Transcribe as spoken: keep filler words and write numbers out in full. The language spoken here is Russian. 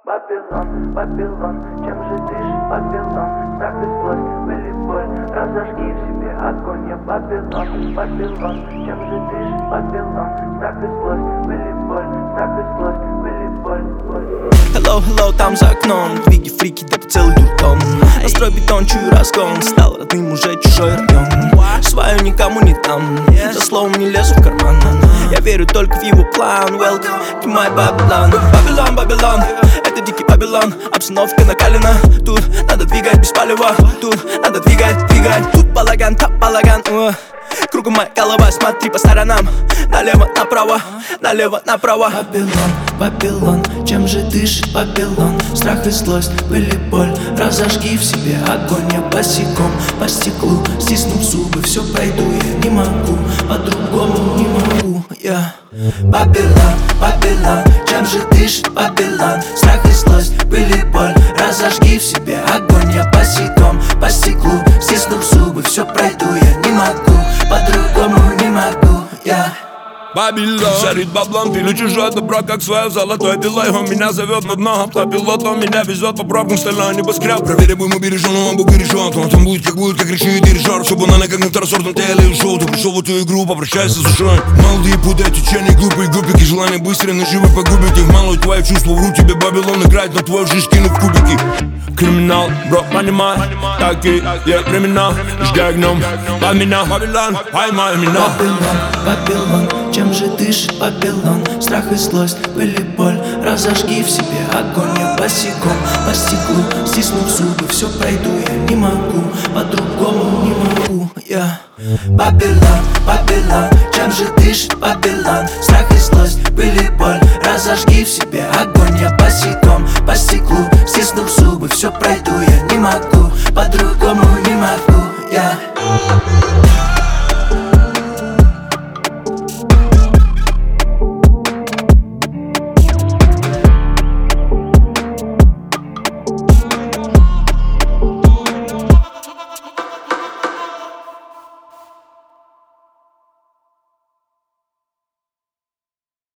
Вавилон, Вавилон, чем же дышит Вавилон? Страх и злость, боль и боль, разожги в себе огонь. Я Вавилон, Вавилон, чем же дышит Вавилон? Страх и злость, боль и боль, страх и злость, боль и боль, боль. Hello, hello, там за окном двиги, фрики, да целый дурдом. Настрой бетон, чую разгон, стал родным уже чужой район. Свою никому не дам, за словом не лезу в карман. Я верю только в его план. Welcome to my Babylon. Babylon, Babylon, это дикий Babylon. Обстановка накалена, тут надо двигать без палева. Тут надо двигать, двигать. Тут балаган, там балаган. uh. Кругом моя голова, смотри по сторонам. Налево, направо, налево, направо. Вавилон, Вавилон, чем же дышит Вавилон? Страх и злость, боль и боль, разожги в себе огонь. Я босиком по стеклу, стиснув зубы, все пройду, я не могу, по-другому не могу. Я Вавилон, Вавилон, чем же дышит Вавилон? Страх и злость, боль и боль, разожги в себе огонь. Я босиком по стеклу, стиснув зубы, все пройду, я не могу, по-другому не могу. Я Вавилон, жарит баблон, пилю чужое добро, как свое золотое пилой. Он меня зовет на дно, автопилот, он меня везет по пробкам стальной небоскреб. Проверь, будем убережен, он был бережен. Он там будет, как будет, как решит дирижер. Чтобы она как на второсортном теле ушел. Ты пришел в эту игру, попрощайся с душой. Молодые путают течение, глупые губики. Желание быстро наживы погубить их. Мало твои чувства, вру тебе Вавилон играет на твою жизнь, кинув кубики. Криминал, бро, понимай, такие, я криминал. Жди огнем, под меня, Вавилон, поймай меня. Вавилон, Вавилон, чем же дышит Вавилон? Страх и злость, боль и боль, разожги в себе огонь. Я босиком по стеклу, стиснув зубы, все пройду, я не могу, по-другому не могу. Я Вавилон, Вавилон, чем же дышит Вавилон? Страх и злость, боль и боль, разожги в себе огонь. Я босиком по стеклу, стиснув зубы, все пройду, я не могу, по-другому не могу. Я